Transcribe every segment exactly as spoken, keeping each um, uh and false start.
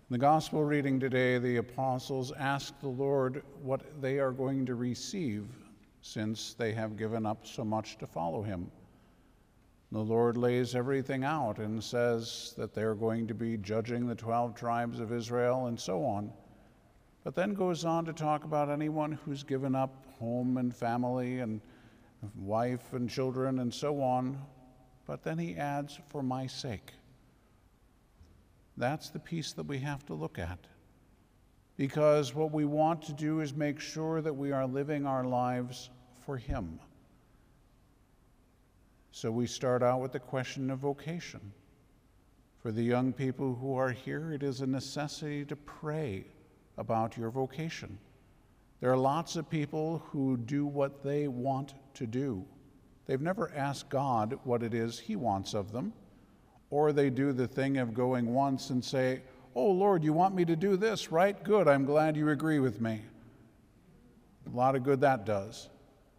In the gospel reading today, the apostles ask the Lord what they are going to receive since they have given up so much to follow him. The Lord lays everything out and says that they're going to be judging the twelve tribes of Israel and so on, but then goes on to talk about anyone who's given up home and family and wife and children and so on, but then he adds, for my sake. That's the piece that we have to look at, because what we want to do is make sure that we are living our lives for him. So we start out with the question of vocation. For the young people who are here, it is a necessity to pray about your vocation. There are lots of people who do what they want to do. They've never asked God what it is he wants of them. Or they do the thing of going once and say, oh, Lord, you want me to do this, right? Good, I'm glad you agree with me. A lot of good that does.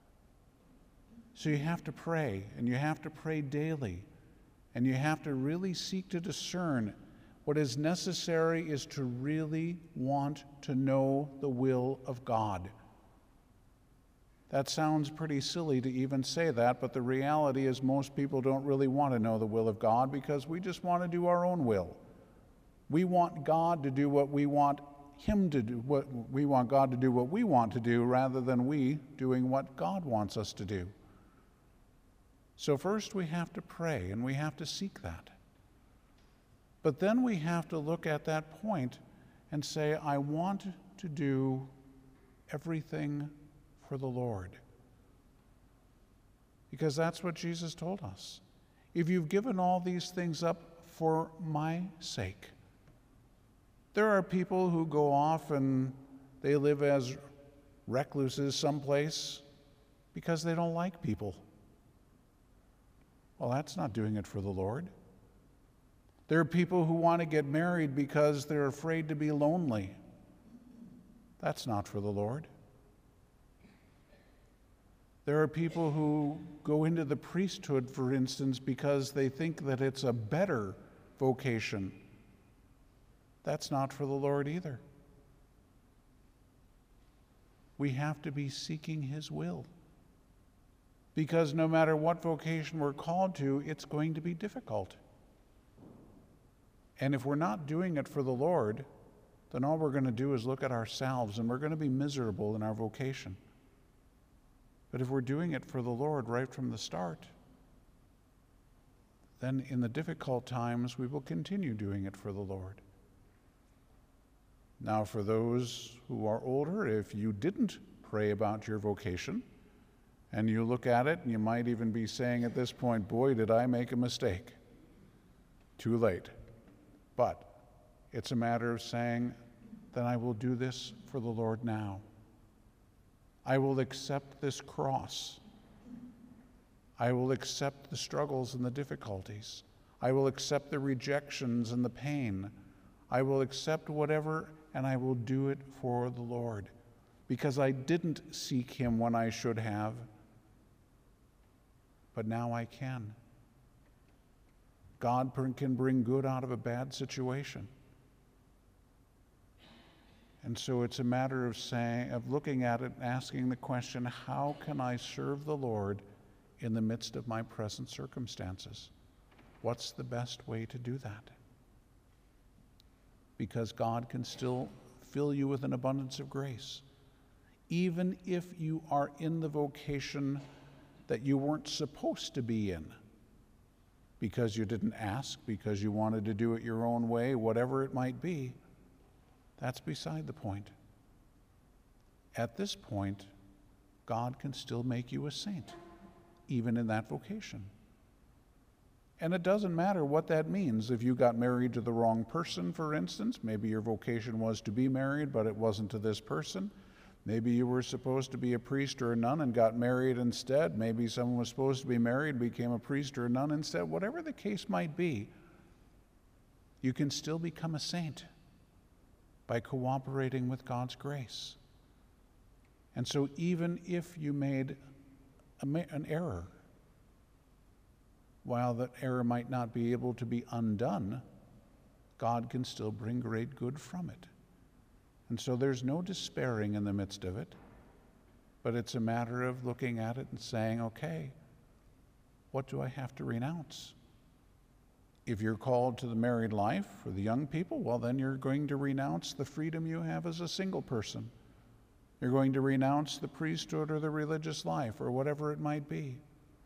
So you have to pray, and you have to pray daily, and you have to really seek to discern what is necessary is to really want to know the will of God. That sounds pretty silly to even say that, but the reality is most people don't really want to know the will of God because we just want to do our own will. We want God to do what we want him to do, what we want God to do what we want to do rather than we doing what God wants us to do. So first we have to pray and we have to seek that. But then we have to look at that point and say, I want to do everything for the Lord. Because that's what Jesus told us. If you've given all these things up for my sake. There are people who go off and they live as recluses someplace because they don't like people. Well, that's not doing it for the Lord. There are people who want to get married because they're afraid to be lonely. That's not for the Lord. There are people who go into the priesthood, for instance, because they think that it's a better vocation. That's not for the Lord either. We have to be seeking his will. Because no matter what vocation we're called to, it's going to be difficult. And if we're not doing it for the Lord, then all we're going to do is look at ourselves and we're going to be miserable in our vocation. But if we're doing it for the Lord right from the start, then in the difficult times, we will continue doing it for the Lord. Now, for those who are older, if you didn't pray about your vocation, and you look at it, and you might even be saying at this point, boy, did I make a mistake. Too late. But it's a matter of saying, then I will do this for the Lord now. I will accept this cross. I will accept the struggles and the difficulties. I will accept the rejections and the pain. I will accept whatever, and I will do it for the Lord. Because I didn't seek him when I should have, but now I can. God can bring good out of a bad situation. And so it's a matter of saying, of looking at it and asking the question, how can I serve the Lord in the midst of my present circumstances? What's the best way to do that? Because God can still fill you with an abundance of grace. Even if you are in the vocation that you weren't supposed to be in, because you didn't ask, because you wanted to do it your own way, whatever it might be, that's beside the point. At this point, God can still make you a saint, even in that vocation. And it doesn't matter what that means. If you got married to the wrong person, for instance, maybe your vocation was to be married, but it wasn't to this person. Maybe you were supposed to be a priest or a nun and got married instead. Maybe someone was supposed to be married, became a priest or a nun instead. Whatever the case might be, you can still become a saint by cooperating with God's grace. And so even if you made a, an error, while that error might not be able to be undone, God can still bring great good from it. And so there's no despairing in the midst of it, but it's a matter of looking at it and saying, okay, what do I have to renounce? If you're called to the married life for the young people, well, then you're going to renounce the freedom you have as a single person. You're going to renounce the priesthood or the religious life or whatever it might be.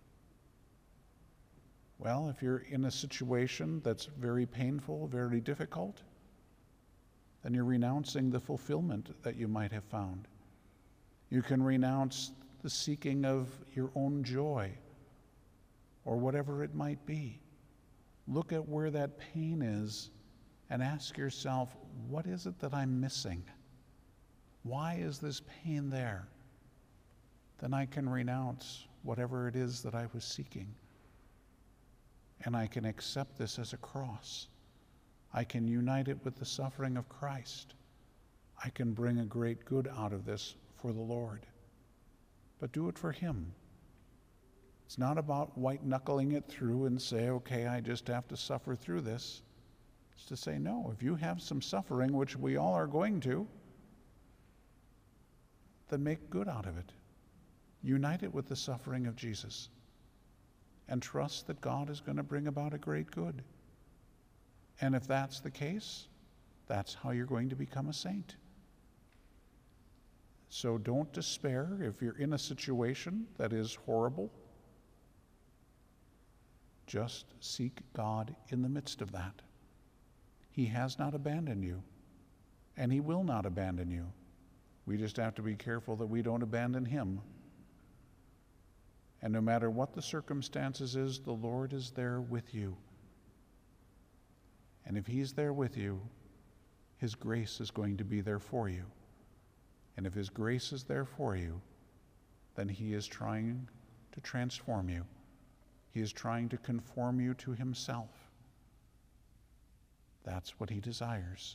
Well, if you're in a situation that's very painful, very difficult, then you're renouncing the fulfillment that you might have found. You can renounce the seeking of your own joy or whatever it might be. Look at where that pain is and ask yourself, what is it that I'm missing? Why is this pain there? Then I can renounce whatever it is that I was seeking. And I can accept this as a cross. I can unite it with the suffering of Christ. I can bring a great good out of this for the Lord. But do it for Him. It's not about white-knuckling it through and say, okay, I just have to suffer through this. It's to say, no, if you have some suffering, which we all are going to, then make good out of it. Unite it with the suffering of Jesus. And trust that God is going to bring about a great good. And if that's the case, that's how you're going to become a saint. So don't despair if you're in a situation that is horrible. Just seek God in the midst of that. He has not abandoned you, and He will not abandon you. We just have to be careful that we don't abandon Him. And no matter what the circumstances is, the Lord is there with you. And if He's there with you, His grace is going to be there for you. And if His grace is there for you, then He is trying to transform you. He is trying to conform you to Himself. That's what He desires.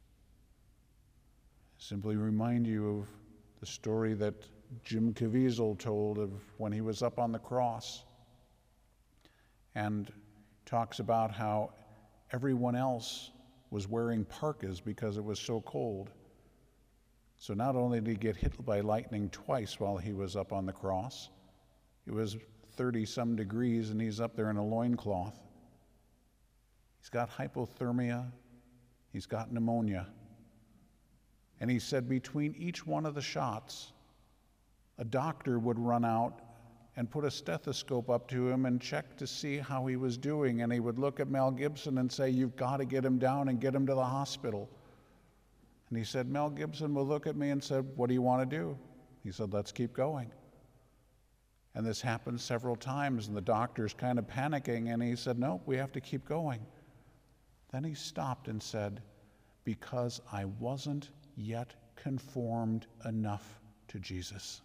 Simply remind you of the story that Jim Caviezel told of when he was up on the cross, and talks about how everyone else was wearing parkas because it was so cold. So not only did he get hit by lightning twice while he was up on the cross, it was thirty some degrees and he's up there in a loincloth. He's got hypothermia, he's got pneumonia. And he said between each one of the shots, a doctor would run out and put a stethoscope up to him and check to see how he was doing. And he would look at Mel Gibson and say, you've got to get him down and get him to the hospital. And he said, Mel Gibson would look at me and said, what do you want to do? He said, let's keep going. And this happened several times, and the doctor's kind of panicking, and he said, no, we have to keep going. Then he stopped and said, because I wasn't yet conformed enough to Jesus.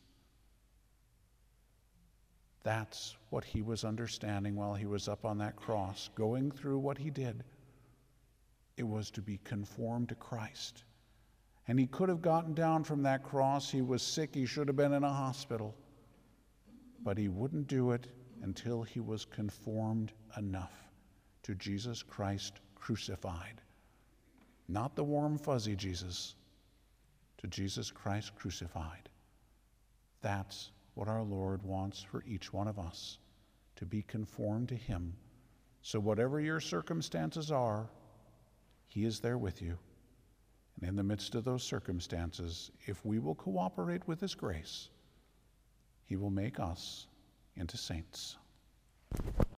That's what he was understanding while he was up on that cross, going through what he did. It was to be conformed to Christ. And he could have gotten down from that cross. He was sick. He should have been in a hospital. But he wouldn't do it until he was conformed enough to Jesus Christ crucified. Not the warm, fuzzy Jesus, to Jesus Christ crucified. That's what our Lord wants for each one of us, to be conformed to Him. So whatever your circumstances are, He is there with you. And in the midst of those circumstances, if we will cooperate with His grace, He will make us into saints.